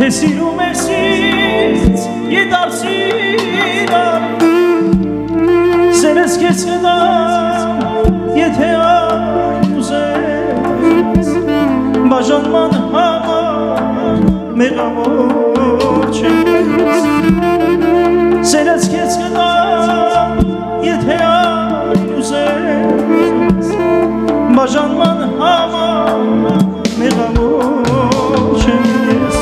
Թե սիրում ես ինձ ետարցիրան Սերես կեզ կդամ եթե այն ուզես Բաժանման համար մեղավոր չես Սերես կեզ կդամ եթե այն ուզես Բաժանման համար մեղավոր չես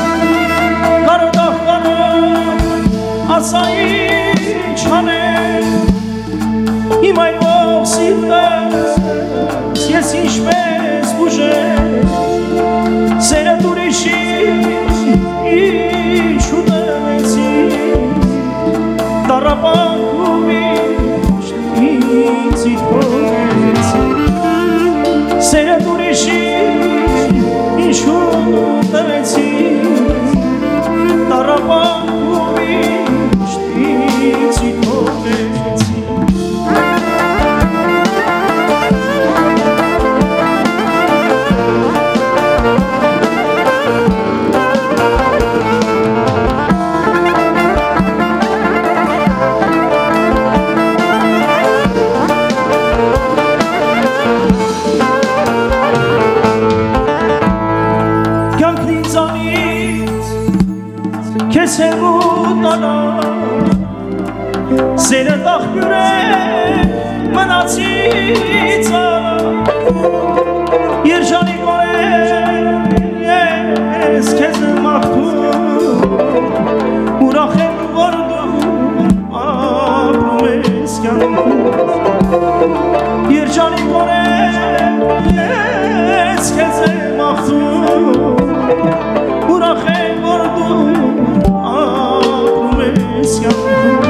Ասա ինչ անել Իմ այլով սիրտես Ես ինչպես բուժես Սերդ ուրիշի ինչ ուտեցի Տառապանք ու միշտ ինձ իթողեցի Սերդ ուրիշի ինչ ուտեցի Տառապանք ու միշտ ինձ իթողեցի Կյանքն ինձանից քեզ հեռու տանա Սերդ աղբյուր է մնացից արա Երջանիկոր ես քեզ մաղթում Ուրախ եմ որ դու ապրում ես կյանքում Երջանիկոր ես քեզ մաղթում Ուրախ եմ որ դու ապրում ես կյանքում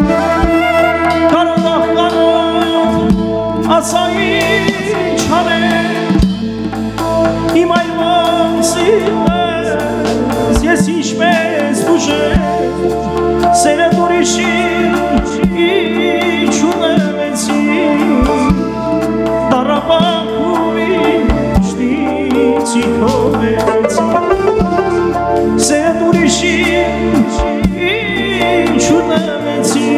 Ասա ինչ անել Իմ այլով սիրտես Ես ինչպես բուժես Սերդ ուրիշի ինչ ունեցի Տառապանք ու միշտ ինձ իթողեցի Սերդ ուրիշի ինչ ունեցի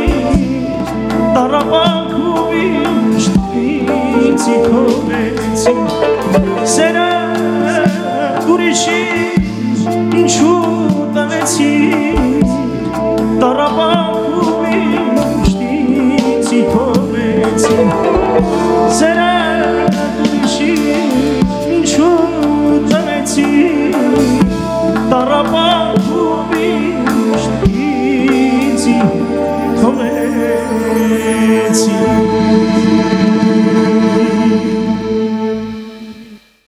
Տառապանք ու միշտ ինձ իթողեցի Սերդ ուրիշի ինչու տվեցի Տառապանք ու միշտ ինձ իթողեցի Սերդ ուրիշի ինչու տվեցի Տառապանք ու միշտ ինձ իթողեցի